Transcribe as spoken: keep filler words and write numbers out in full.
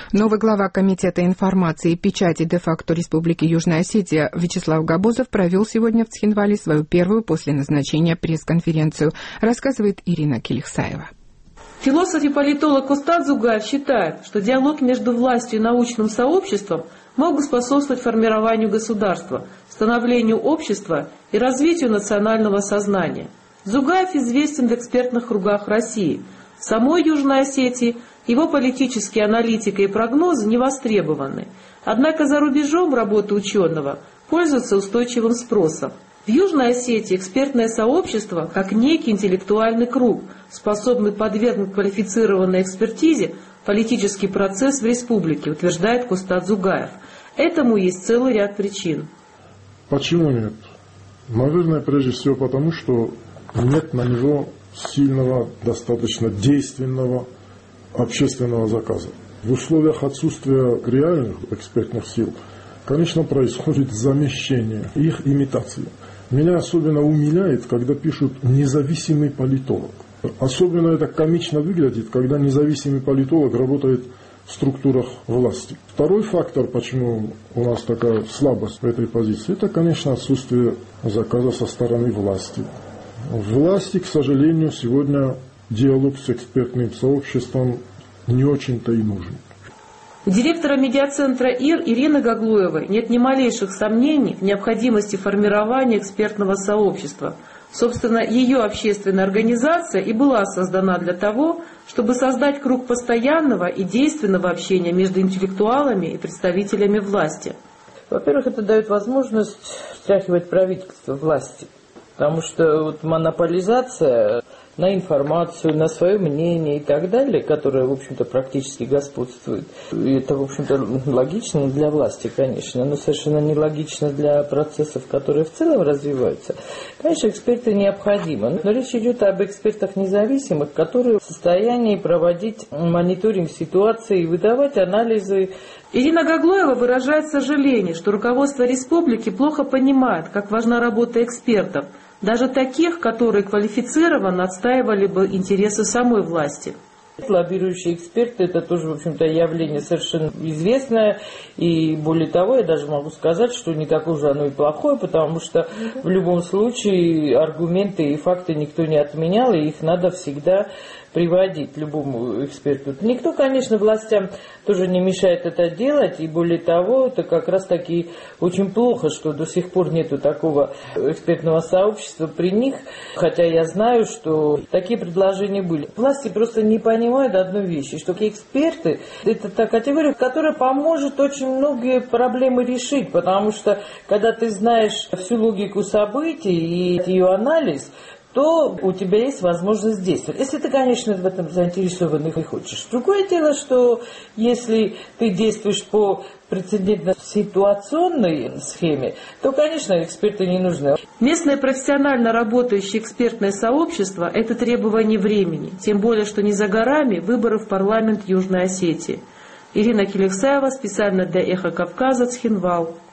Новый глава Комитета информации и печати де-факто Республики Южная Осетия Вячеслав Габузов провел сегодня в Цхинвале свою первую после назначения пресс-конференцию, рассказывает Ирина Келихсаева. Философ и политолог Устат Зугаев считает, что диалог между властью и научным сообществом мог бы способствовать формированию государства, становлению общества и развитию национального сознания. Зугаев известен в экспертных кругах России. В самой Южной Осетии его политические аналитика и прогнозы не востребованы. Однако за рубежом работы ученого пользуются устойчивым спросом. В Южной Осетии экспертное сообщество, как некий интеллектуальный круг, способный подвергнуть квалифицированной экспертизе политический процесс в республике, утверждает Кустат Зугаев. Этому есть целый ряд причин. Почему нет? Наверное, прежде всего потому, что нет на него сильного, достаточно действенного общественного заказа. В условиях отсутствия реальных экспертных сил, конечно, происходит замещение, их имитация. Меня особенно умиляет, когда пишут «независимый политолог». Особенно это комично выглядит, когда независимый политолог работает в структурах власти. Второй фактор, почему у нас такая слабость в этой позиции, это, конечно, отсутствие заказа со стороны власти. Власти, к сожалению, сегодня диалог с экспертным сообществом не очень-то и нужен. У директора медиацентра ИР Ирины Гаглуевой нет ни малейших сомнений в необходимости формирования экспертного сообщества. Собственно, ее общественная организация и была создана для того, чтобы создать круг постоянного и действенного общения между интеллектуалами и представителями власти. Во-первых, это дает возможность встряхивать правительство власти, потому что вот монополизация на информацию, на свое мнение и так далее, которое, в общем-то, практически господствует. И это, в общем-то, логично для власти, конечно, но совершенно нелогично для процессов, которые в целом развиваются. Конечно, эксперты необходимы, но речь идет об экспертах независимых, которые в состоянии проводить мониторинг ситуации и выдавать анализы. Ирина Гаглуева выражает сожаление, что руководство республики плохо понимает, как важна работа экспертов, даже таких, которые квалифицированно отстаивали бы интересы самой власти. Лоббирующие эксперты – это тоже, в общем-то, явление совершенно известное. И более того, я даже могу сказать, что не такое же оно и плохое, потому что в любом случае аргументы и факты никто не отменял, и их надо всегда приводить любому эксперту. Никто, конечно, властям тоже не мешает это делать, и более того, это как раз таки очень плохо, что до сих пор нету такого экспертного сообщества при них, хотя я знаю, что такие предложения были. Власти просто не понимают одной вещи, что эксперты – это та категория, которая поможет очень многие проблемы решить, потому что когда ты знаешь всю логику событий и ее анализ, то у тебя есть возможность действовать. Если ты, конечно, в этом заинтересован и хочешь. Другое дело, что если ты действуешь по прецедентно-ситуационной схеме, то, конечно, эксперты не нужны. Местное профессионально работающее экспертное сообщество – это требование времени, тем более, что не за горами выборы в парламент Южной Осетии. Ирина Келихсаева, специально для «Эхо Кавказа», Цхинвал.